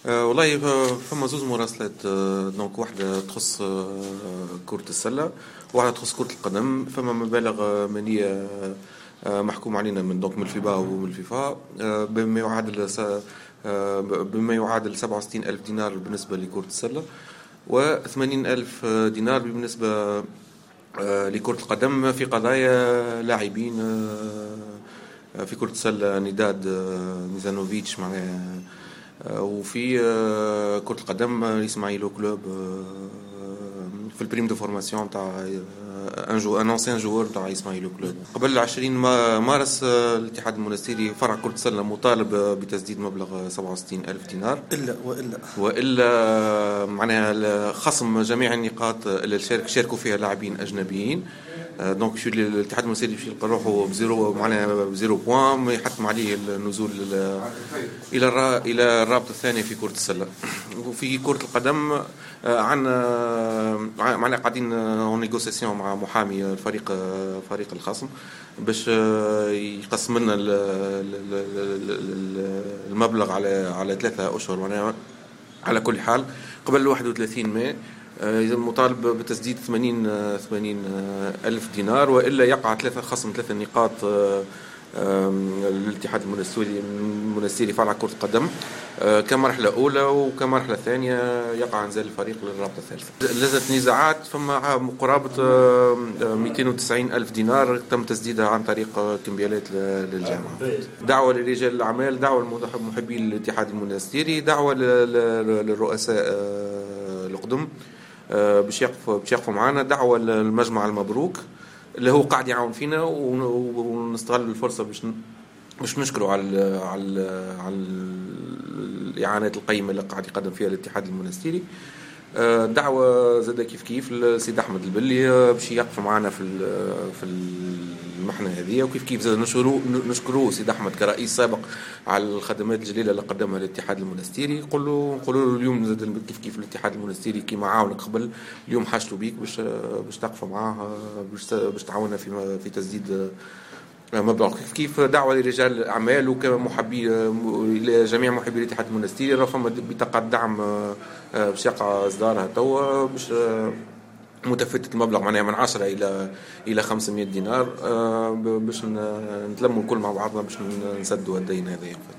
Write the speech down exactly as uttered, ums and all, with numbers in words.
أه والله ف- فما زوز مراسلات، أه دونك واحدة تخص أه كرة السلة، وواحدة تخص كرة القدم. فما مبالغ آه، مالية أه محكوم علينا من دونك من الفيبا ومن الفيفا، أه بما يعادل س- أه بما يعادل سبعة وستين ألف دينار بالنسبة لكرة السلة، وثمانين ألف دينار بالنسبة أه لكرة القدم في قضايا لاعبين أه في كرة السلة نداد أه ميزانوفيتش معناها. آه، وفي آه، كرة القدم آه، اسماعيلو كلوب، آه، في البريم دو فورماسيون تاع آه، ان جو ان انسيان جوور تاع اسماعيلو كلوب. قبل عشرين ما- مارس آه، الاتحاد المنستيري فرع كرة السلة مطالب آه، بتسديد مبلغ سبعة وستين ألف دينار، إلا وإلا والا آه، معناها خصم جميع النقاط اللي شارك شاركوا فيها لاعبين اجنبيين. آه، دونك شو اللي الاتحاد المصري يمشي يلقى روحه بزيرو، معناها بزيرو بوان، ما يحتم عليه النزول ال- الى الرا الى الرابطه الثانيه في كره السله. وفي كره القدم آه، عندنا معنا قاعدين اون نيغوسيسيون مع محامي الفريق، آه، فريق الخصم، باش آه، يقسم لنا ال- ال- ال- ال- المبلغ على على ثلاثة اشهر. معناها على كل حال قبل واحد وثلاثين ماي آه، مطالب بتسديد ثمانين آه، ثمانين آه، ألف دينار، وإلا يقع ثلاثة خصم ثلاثة نقاط آه، آم، الاتحاد المنستيري المنستيري فرع كرة القدم آه، كمرحلة أولى، وكمرحلة ثانية يقع انزال الفريق للرابطة الثالثة. لازت نزاعات، فما قرابة آه، آه، مئتين وتسعين ألف دينار تم تسديدها عن طريق آه، كمبيالات ل- للجامعة. دعوة لرجال الأعمال، دعوة لمحبي الاتحاد المنستيري، دعوة ل- ل- للرؤساء آه، القدم آه، باش يقفوا باش يقفوا معنا، دعوة للمجمع المبروك اللي هو قاعد يعاون فينا، ون- ونستغل الفرصة باش ن- باش نشكره على ال على ال على ال- الإعانات القيمة اللي قاعد يقدم فيها الاتحاد المنستيري. آه، دعوة زاد كيف كيف للسيد أحمد البلي آه، باش يقف معنا في ال- في المحنة هذه، وكيف كيف زاد نشكروه نشكروه سيد أحمد كرئيس سابق على الخدمات الجليلة اللي قدمها الاتحاد المنستيري. نقولوا نقولوا له اليوم زاد كيف كيف الاتحاد المنستيري كيما عاونك قبل، اليوم حاجته بيك باش باش تقف معاه، آه، باش باش تعاوننا في في تسديد آه، مبلغ. كيف كيف دعوة لرجال الأعمال وكمحبي إلى جميع محبي الاتحاد المنستيري، راه فما بطاقة دعم آه، آه، باش يقع إصدارها توا، باش آه، متفتت المبلغ معناها من عشرة إلى إلى خمسمائة دينار، آه، باش ن- نتلموا الكل مع بعضنا باش نسدوا الدين هذا.